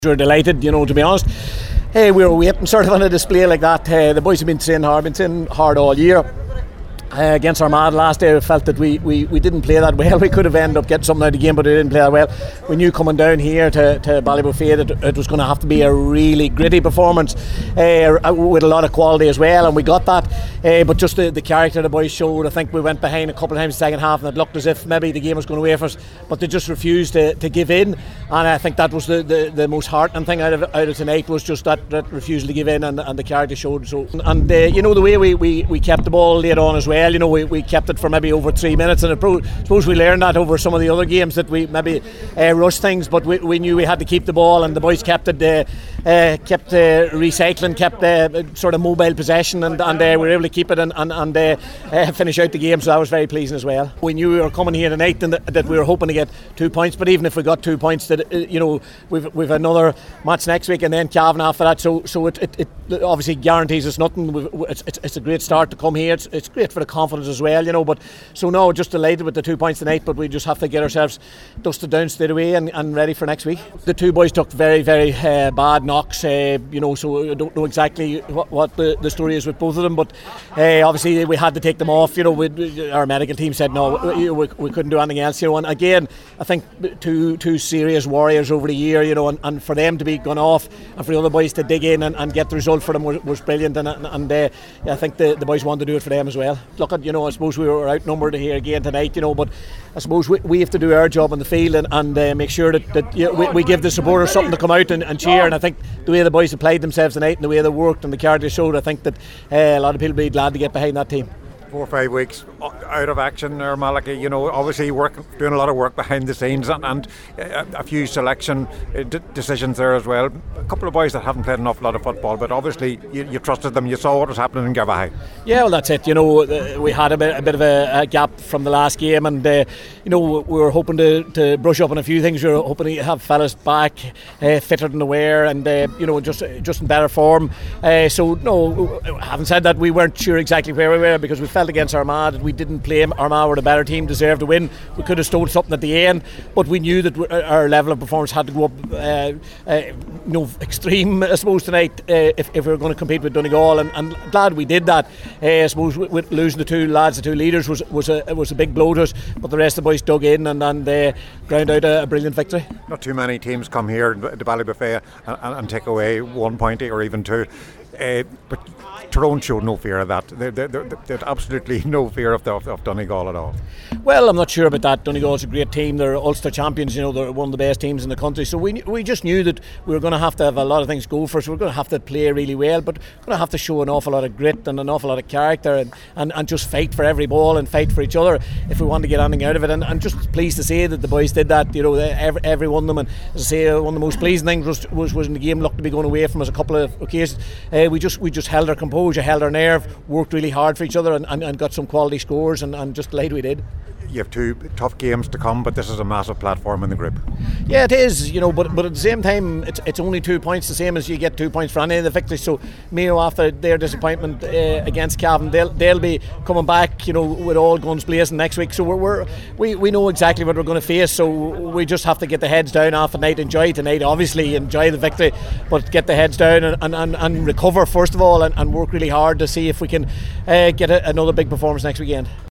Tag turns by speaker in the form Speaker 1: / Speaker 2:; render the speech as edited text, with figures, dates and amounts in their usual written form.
Speaker 1: We're delighted, to be honest. We were waiting sort of on a display like that. The boys have been training hard all year. Against Armagh last day, we felt that we didn't play that well. We could have ended up getting something out of the game, but we didn't play that well. We knew coming down here to Ballybofey that it was going to have to be a really gritty performance with a lot of quality as well, and we got that. But just the character the boys showed, I think we went behind a couple of times in the second half, and it looked as if maybe the game was going away for us, but they just refused to give in, and I think that was the most heartening thing out of tonight, was just that refusal to give in, and the character showed. So, and the way we kept the ball later on as well. We kept it for maybe over 3 minutes, and I suppose we learned that over some of the other games that we maybe rushed things, but we knew we had to keep the ball, and the boys kept recycling, kept sort of mobile possession, and we were able to keep it and finish out the game, so that was very pleasing as well. We knew we were coming here tonight and that we were hoping to get 2 points, but even if we got 2 points, that we've another match next week and then Cavan after that, so it obviously guarantees us nothing. It's a great start to come here. It's great for the confidence as well, but so no, just delighted with the 2 points tonight, but we just have to get ourselves dusted down straight away and ready for next week. The two boys took very, very bad knocks, so I don't know exactly what the story is with both of them, but obviously we had to take them off. Our medical team said no, we couldn't do anything else, and again I think two serious warriors over the year, and for them to be gone off and for the other boys to dig in and get the result for them was brilliant, and I think the boys wanted to do it for them as well. Look at, I suppose we were outnumbered here again tonight, but I suppose we have to do our job on the field and make sure that we give the supporters something to come out and cheer, and I think the way the boys have played themselves tonight and the way they worked and the character showed, I think that a lot of people will be glad to get behind that team.
Speaker 2: 4 or 5 weeks out of action there, Malachy, obviously doing a lot of work behind the scenes and a few selection decisions there as well. A couple of boys that haven't played an awful lot of football, but obviously you trusted them. You saw what was happening in Garvaghey.
Speaker 1: Yeah, well, that's it. We had a bit of a gap from the last game, and we were hoping to brush up on a few things. We were hoping to have fellas back fitter than aware, and just in better form. So no, having said that, we weren't sure exactly where we were, because we felt against Armagh that we didn't play. Armagh were the better team, deserved to win. We could have stole something at the end, but we knew that our level of performance had to go up extreme, I suppose, tonight if we were going to compete with Donegal, and glad we did that. I suppose with losing the two leaders was a big blow to us, but the rest of the boys dug in and ground out a brilliant victory.
Speaker 2: Not too many teams come here to Ballybofey and take away 1 point or even 2. But Tyrone showed no fear of that. They had absolutely no fear of Donegal at all.
Speaker 1: Well, I'm not sure about that. Donegal's a great team. They're Ulster champions. They're one of the best teams in the country. So we just knew that we were going to have a lot of things go for us. We were going to have to play really well, but we're going to have to show an awful lot of grit and an awful lot of character and just fight for every ball and fight for each other if we want to get anything out of it. And just pleased to say that the boys did that. Every one of them. And as I say, one of the most pleasing things was when the game looked to be going away from us a couple of occasions. We just held our composure, held our nerve, worked really hard for each other, and got some quality scores, and just delighted we did.
Speaker 2: You have 2 tough games to come, but this is a massive platform in the group.
Speaker 1: Yeah, it is, but at the same time, it's only 2 points, the same as you get 2 points for any of the victories. So Mayo, after their disappointment against Cavan, they'll be coming back, with all guns blazing next week. So we know exactly what we're going to face. So we just have to get the heads down after tonight, enjoy tonight, obviously enjoy the victory, but get the heads down and recover first of all, and work really hard to see if we can get another big performance next weekend.